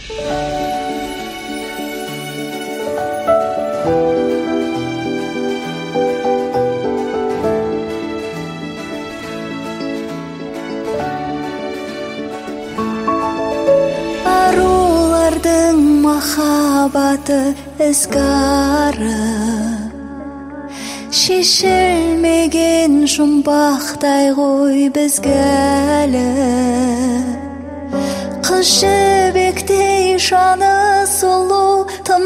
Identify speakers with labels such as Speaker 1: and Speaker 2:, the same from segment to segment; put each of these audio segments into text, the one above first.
Speaker 1: Арулардың махаббаты ізгары, шешілмеген жұмбақтай ғой бізгәлі. Қыз жібектей жаны сұлу тым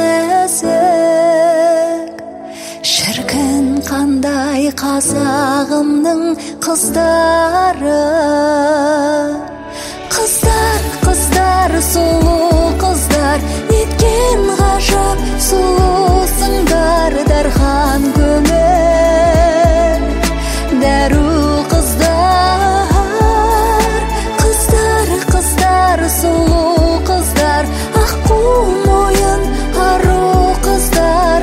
Speaker 1: нәзік, шіркін қандай қазағымның қыздары. Қыздар, сұлу қыздар, неткен ғажап сұлусыңдар. Дархан көңіл дәру қыздар, сұлу қыздар, аққу мойын ару қыздар,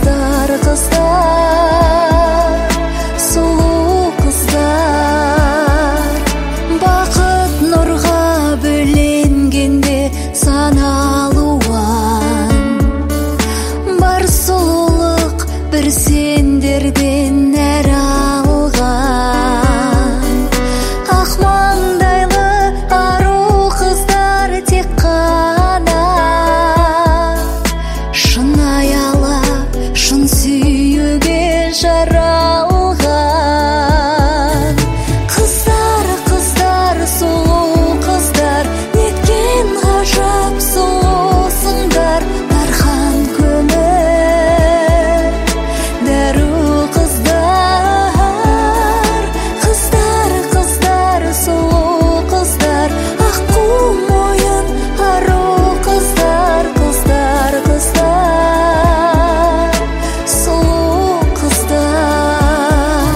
Speaker 1: сұлу қыздар. Бақыт нұрға бөленгенде саналуан, бар сұлулық бір сендерден нәр алған. Ақ маңдайлы ару қыздар тек қана шын аялап, шын сүюге жаралған. Қыздар, сұлу қыздар, неткен ғажап сұлусыңдар. Дархан көңіл дәру қыздар, сұлу қыздар, аққу мойын ару қыздар, сұлу қыздар.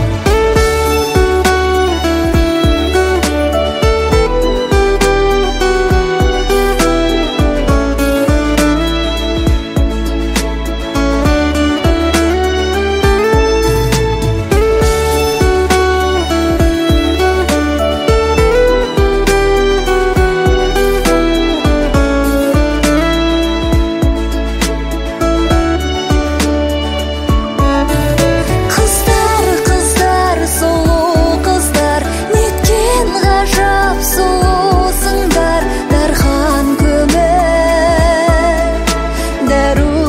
Speaker 1: Қыздар, сұлу қыздар, неткен ғажап сұлусыңдар. Дархан көңіл дәру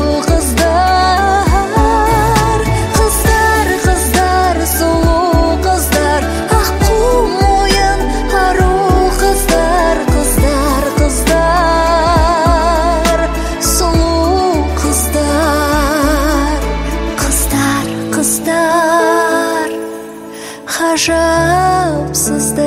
Speaker 1: қыздар, сұлу қыздар, аққу мойын ару қыздар, сұлу қыздар, ғажапсыздар.